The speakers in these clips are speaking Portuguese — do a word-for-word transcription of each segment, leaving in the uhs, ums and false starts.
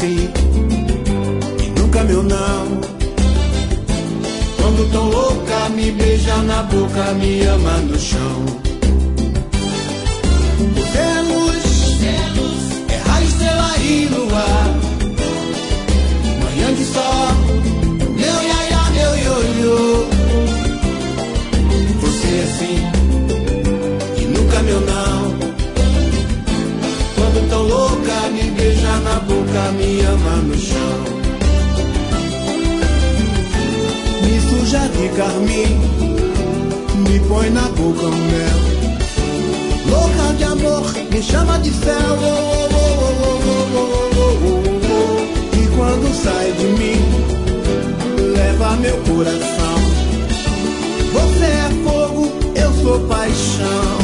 sim e nunca meu não. Quando tão louca, me beija na boca, me ama no chão. Você é luz, é raio, estrela e luar, manhã de sol, meu iaia, meu ioiô. Você é sim e nunca meu não. Quando tão louca, me beija na boca, me ama no chão. Me suja de carmim, me põe na boca um mel. Louca de amor, me chama de céu. Oh, oh, oh, oh, oh, oh, oh, oh. E quando sai de mim, leva meu coração. Você é fogo, eu sou paixão.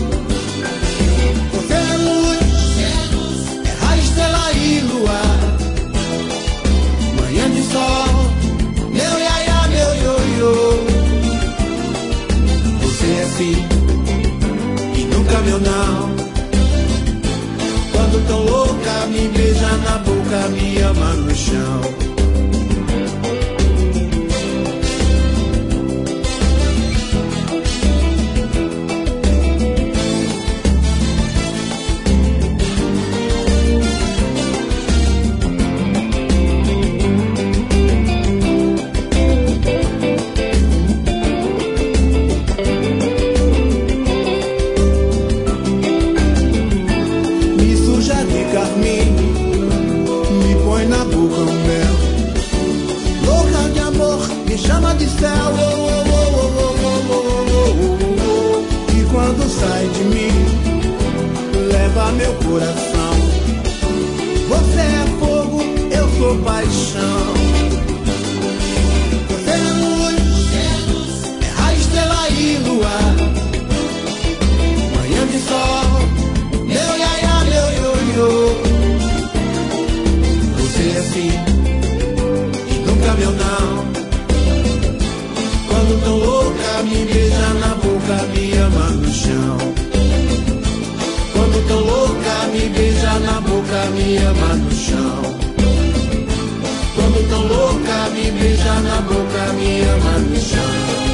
Você é luz, é raio, estrela e luar, manhã de sol, meu iaia, meu ioiô. Você é sim e nunca meu não. Quando tão louca, me beija na boca, me ama no chão. Me chama de céu, oh, oh, oh, oh, oh, oh, oh, oh. E quando sai de mim, leva meu coração. Você é fogo, eu sou paixão. Você é luz, é raio, estrela e luar, manhã de sol, meu iaia, meu ioiô. Você é sim e nunca meu não. Quando tão louca, me beija na boca, me ama no chão. Quando tão louca, me beija na boca, me ama no chão. Quando tão louca, me beija na boca, me ama no chão.